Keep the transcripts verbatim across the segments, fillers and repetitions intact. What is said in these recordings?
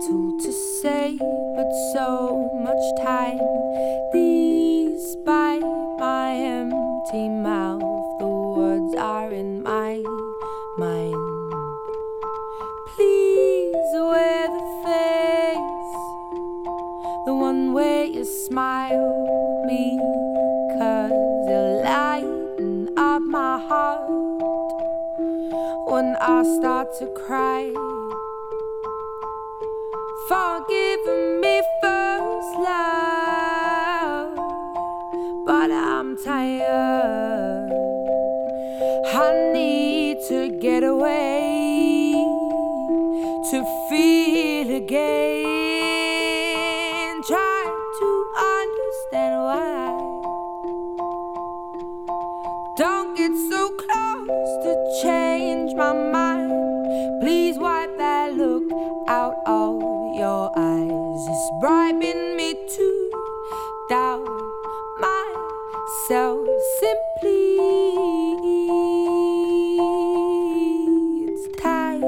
little to say, but so much time. Despite my empty mouth, the words are in my mind. Please wear the face, the one where you smile, because you lighten up my heart when I start to cry. Forgive me first, love, but I'm tired. I need to get away, to feel again. Try to understand why. Don't get so close to change my mind. Please wipe that look out of your eyes. It's bribing me to doubt myself. Simply, it's time.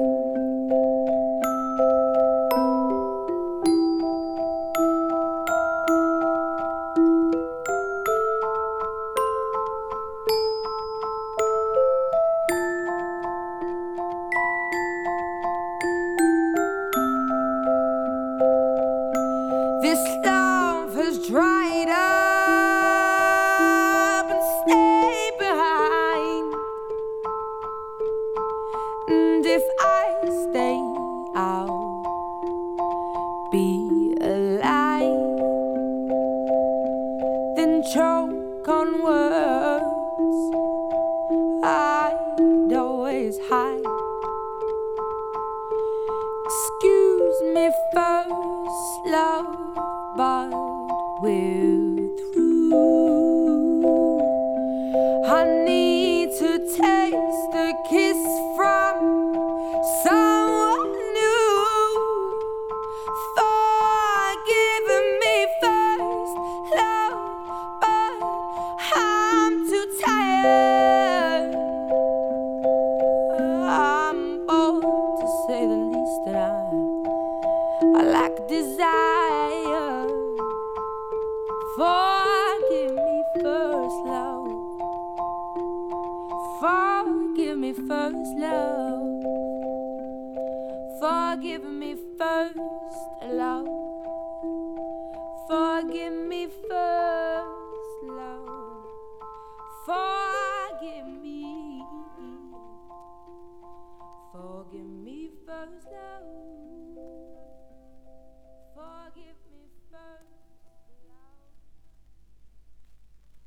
This love has dried up and stayed behind. And if I stay, I'll be alive. Then choke on words I'd always hide. Excuse me first, love, but we're through. I need to taste the kiss from someone new. Forgive me first, love, but I'm too tired. I'm bold to say the least, and I I lack desire. Forgive me first, love. Forgive me first, love. Forgive me first, love. Forgive me first, love. Forgive me. Forgive me first, love.